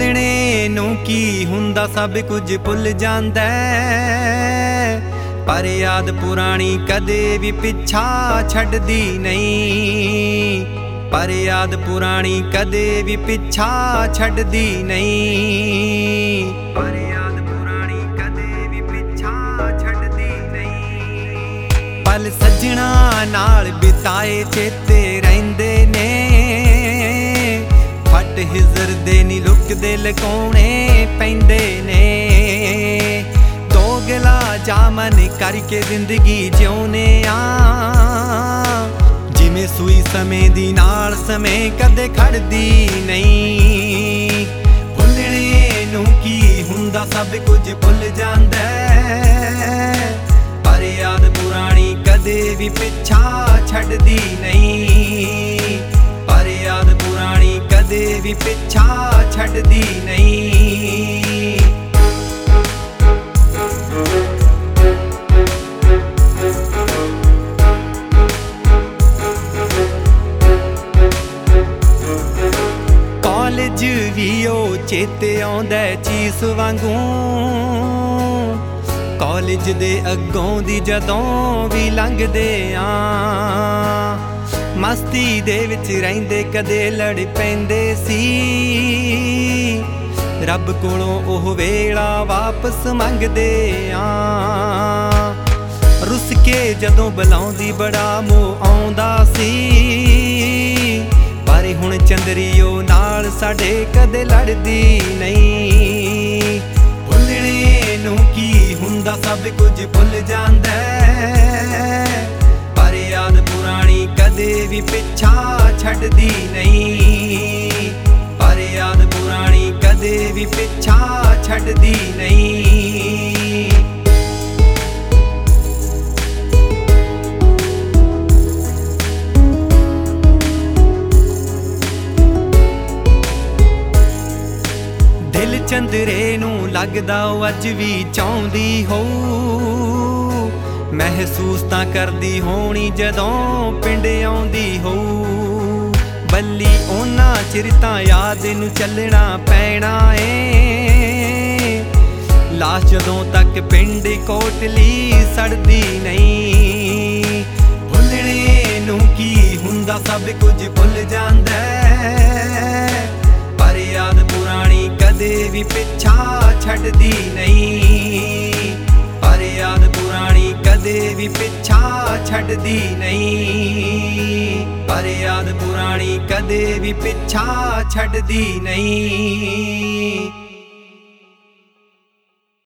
ਭੁੱਲਣੇ ਨੂੰ ਕੀ ਹੁੰਦਾ, ਸਭ ਕੁਝ ਭੁੱਲ ਜਾਂਦਾ ਪਰ ਯਾਦ ਪੁਰਾਣੀ ਕਦੇ ਵੀ ਪਿੱਛਾ ਛੱਡਦੀ ਨਹੀਂ। ਪਰ ਯਾਦ ਪੁਰਾਣੀ ਕਦੇ ਵੀ ਪਿੱਛਾ ਛੱਡਦੀ ਨਹੀਂ। ਪਰ ਯਾਦ ਪੁਰਾਣੀ ਕਦੇ ਵੀ ਪਿੱਛਾ ਛੱਡਦੀ ਨਹੀਂ। ਪਲ ਸੱਜਣਾ ਨਾਲ ਬਿਤਾਏ ਚੇਤੇ ਰਹਿੰਦੇ ਨੇ, ਫੱਟ ਹਿਜ਼ਰ ਦੇ ਨੀ ਲੁਕਦੇ ਲਕਾਉਣੇ ਪੈਂਦੇ ਨੇ। ਦੋਗਲਾ ਜਾਮਨ ਕਰਕੇ ਜ਼ਿੰਦਗੀ ਜਿਉਨੇ ਆ, ਜਿਵੇਂ ਸੂਈ ਸਮੇਂ ਦੀ ਨਾਲ ਸਮੇਂ ਕਦੇ ਖੜਦੀ ਨਹੀਂ। ਭੁੱਲਣੇ ਨੂੰ ਕੀ ਹੁੰਦਾ, ਸਭ ਕੁਝ ਭੁੱਲ ਜਾਂਦਾ ਪਰ ਯਾਦ ਪੁਰਾਣੀ ਕਦੇ ਵੀ ਪਿੱਛਾ ਛੱਡਦੀ ਨਹੀਂ। ਪਰ ਯਾਦ ਪੁਰਾਣੀ ਕਦੇ ਵੀ ਪਿੱਛਾ ਛੱਡਦੀ ਨਹੀਂ। ਕਾਲਜ ਵੀ ਉਹ ਚੇਤੇ ਆਉਂਦਾ ਚੀਸ ਵਾਂਗੂ, ਕਾਲਜ ਦੇ ਅੱਗੋਂ ਦੀ ਜਦੋਂ ਵੀ ਲੰਘਦੇ ਆ। ਮਸਤੀ ਦੇ ਵਿੱਚ ਰਹਿੰਦੇ ਕਦੇ ਲੜ ਪੈਂਦੇ ਸੀ, ਰੱਬ ਕੋਲੋਂ ਉਹ ਵੇਲਾ ਵਾਪਸ ਮੰਗਦੇ ਆ। ਰੁੱਸ ਕੇ ਜਦੋਂ ਬੁਲਾਉਂਦੀ ਬੜਾ ਮੋਹ ਆਉਂਦਾ ਸੀ, ਪਰ ਹੁਣ ਚੰਦਰੀਓ ਨਾਲ ਸਾਡੇ ਕਦੇ ਲੜਦੀ ਨਹੀਂ। ਭੁੱਲਣੇ ਨੂੰ ਕੀ ਹੁੰਦਾ, ਸਭ ਕੁਝ ਭੁੱਲ ਜਾਂਦਾ ਪਰ ਯਾਦ ਪੁਰਾਣੀ ਕਦੇ ਵੀ ਪਿੱਛਾ ਛੱਡਦੀ ਨਹੀਂ। ਪਰ ਯਾਦ ਪੁਰਾਣੀ ਕਦੇ ਵੀ ਪਿੱਛਾ ਛੱਡਦੀ ਨਹੀਂ। ਦਿਲ ਚੰਦਰੇ ਨੂੰ ਲੱਗਦਾ ਉਹ ਅੱਜ ਵੀ ਚਾਹੁੰਦੀ ਹੋਊ, ਮਹਿਸੂਸ ਤਾਂ ਕਰਦੀ ਹੋਣੀ ਜਦੋਂ ਪਿੰਡ ਆਉਂਦੀ ਹੋਊ। ਬੱਲੀ ਉਹਨਾਂ ਚਿਰ ਤਾਂ ਯਾਦ ਨੂੰ ਚੱਲਣਾ ਪੈਣਾ ਏ, ਲਾਸ਼ ਜਦੋਂ ਤੱਕ ਪਿੰਡ ਕੋਟਲੀ ਸੜਦੀ ਨਹੀਂ। ਭੁੱਲਣੇ ਨੂੰ ਕੀ ਹੁੰਦਾ, ਸਭ ਕੁਝ ਭੁੱਲ ਜਾਂਦਾ ਪਰ ਯਾਦ ਪੁਰਾਣੀ ਕਦੇ ਵੀ ਪਿੱਛਾ ਛੱਡਦੀ ਨਹੀਂ। ਪਰ ਯਾਦ ਪੁਰਾਣੀ ਕਦੇ ਵੀ ਪਿੱਛਾ ਛੱਡਦੀ ਨਹੀਂ। ਪਰ ਯਾਦ ਪੁਰਾਣੀ ਕਦੇ ਵੀ ਪਿੱਛਾ ਛੱਡਦੀ ਨਹੀਂ।